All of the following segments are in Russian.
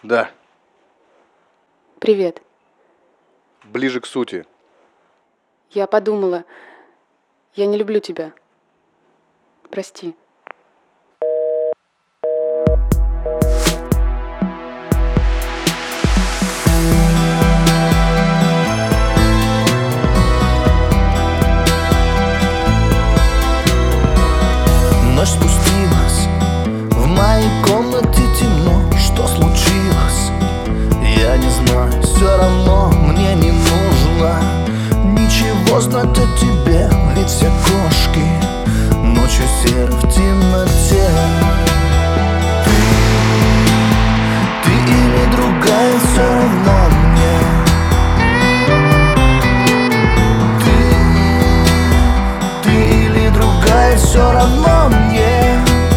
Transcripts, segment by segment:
Да, Привет. ближе к сути. Я подумала, я не люблю тебя. Прости. Ночь спустилась, в моей комнате темно. Что случилось? Я не знаю, все равно мне не нужно ничего знать о тебе, ведь все кошки ночью серы в темноте. Ты или другая, все равно мне. Ты или другая, все равно мне.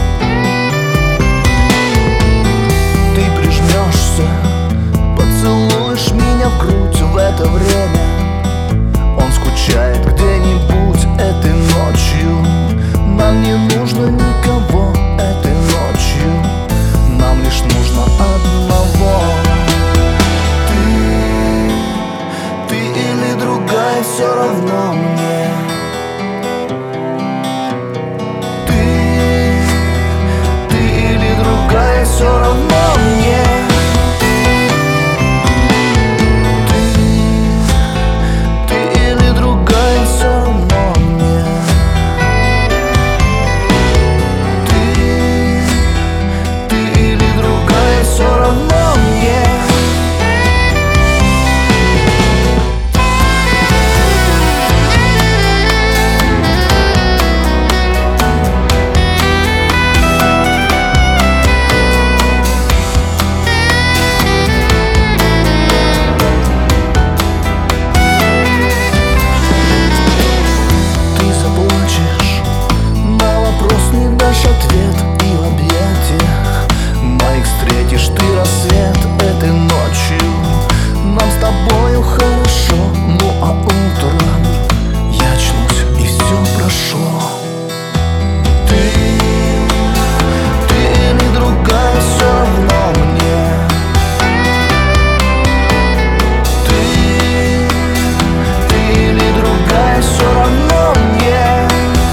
Ты прижмешься, поцелуешь меня в грудь в это время. Он скучает где-нибудь этой ночью. Нам не нужно никого этой ночью. Нам лишь нужно одного. Ты или другая, все равно мне. Ты или другая, все равно мне. Ты или другая, все равно мне. Ты или другая, все равно мне. Ты заплачешь, на вопрос не дашь ответ. И в объятиях моих встретишь ты рассвет этой ночью. Нам с тобою хорошо, ну а утром я очнусь и все прошло. Ты или другая, все равно мне. Ты или другая, все равно мне.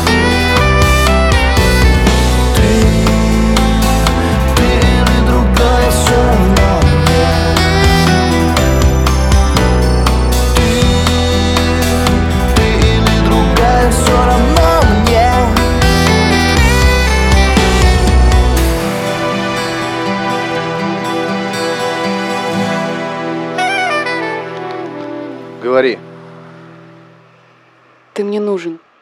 Ты или другая, все равно мне. Ты или другая, все равно мне. Говори. Ты мне нужен.